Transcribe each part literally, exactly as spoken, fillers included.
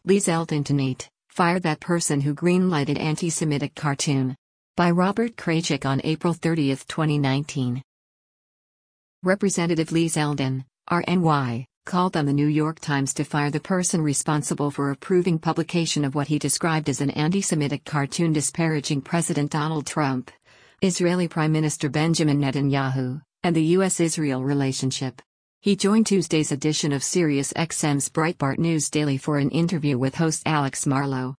Lee Zeldin to Neat, Fire That Person Who Greenlighted Anti-Semitic Cartoon. By Robert Kraychik on April thirtieth, twenty nineteen. Representative Lee Zeldin, R N Y, called on the New York Times to fire the person responsible for approving publication of what he described as an anti-Semitic cartoon disparaging President Donald Trump, Israeli Prime Minister Benjamin Netanyahu, and the U S Israel relationship. He joined Tuesday's edition of SiriusXM's Breitbart News Daily for an interview with host Alex Marlow.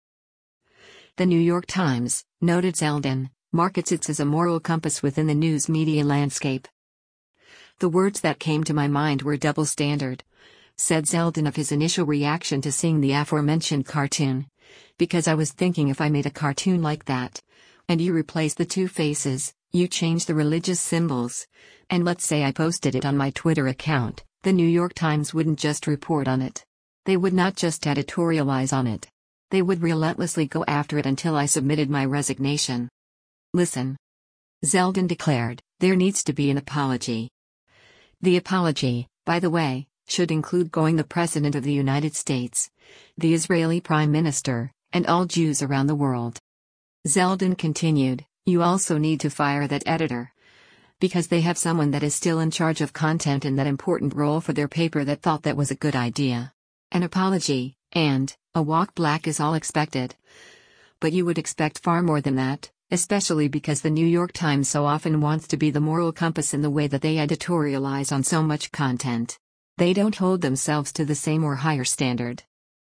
The New York Times, noted Zeldin, markets it as a moral compass within the news media landscape. The words that came to my mind were double standard, said Zeldin of his initial reaction to seeing the aforementioned cartoon. Because I was thinking, if I made a cartoon like that, and you replace the two faces, you change the religious symbols, and let's say I posted it on my Twitter account, the New York Times wouldn't just report on it. They would not just editorialize on it. They would relentlessly go after it until I submitted my resignation. Listen. Zeldin declared, there needs to be an apology. The apology, by the way, should include going the President of the United States, the Israeli Prime Minister, and all Jews around the world. Zeldin continued, you also need to fire that editor. Because they have someone that is still in charge of content in that important role for their paper that thought that was a good idea. An apology, and a walk back is all expected. But you would expect far more than that, especially because the New York Times so often wants to be the moral compass in the way that they editorialize on so much content. They don't hold themselves to the same or higher standard.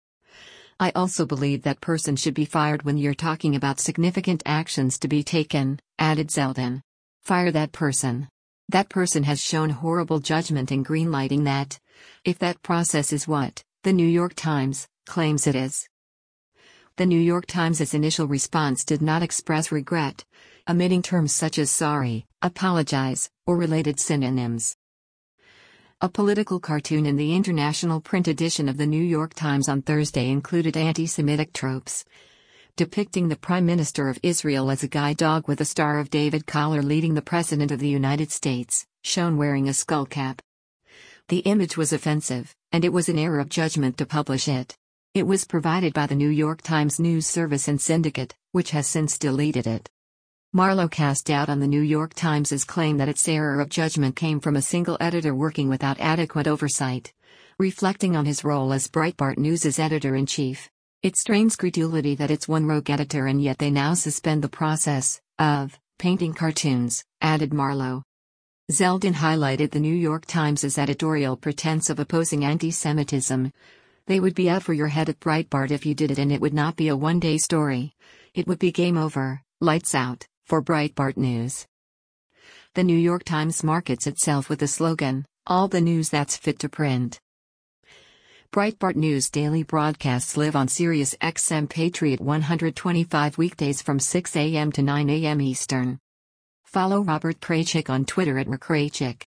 I also believe that person should be fired when you're talking about significant actions to be taken, added Zeldin. Fire that person. That person has shown horrible judgment in greenlighting that, if that process is what the New York Times claims it is. The New York Times' initial response did not express regret, omitting terms such as sorry, apologize, or related synonyms. A political cartoon in the international print edition of the New York Times on Thursday included anti-Semitic tropes, depicting the Prime Minister of Israel as a guide dog with a Star of David collar leading the President of the United States, shown wearing a skull cap. The image was offensive, and it was an error of judgment to publish it. It was provided by the New York Times News Service and Syndicate, which has since deleted it. Marlow cast doubt on the New York Times' claim that its error of judgment came from a single editor working without adequate oversight, reflecting on his role as Breitbart News' editor-in-chief. It strains credulity that it's one rogue editor and yet they now suspend the process of painting cartoons, added Marlow. Zeldin highlighted the New York Times' editorial pretense of opposing anti-Semitism. They would be out for your head at Breitbart if you did it, and it would not be a one-day story. It would be game over, lights out, for Breitbart News. The New York Times markets itself with the slogan, all the news that's fit to print. Breitbart News Daily broadcasts live on SiriusXM Patriot one twenty-five weekdays from six a m to nine a m Eastern. Follow Robert Kraychik on Twitter at r kraychik.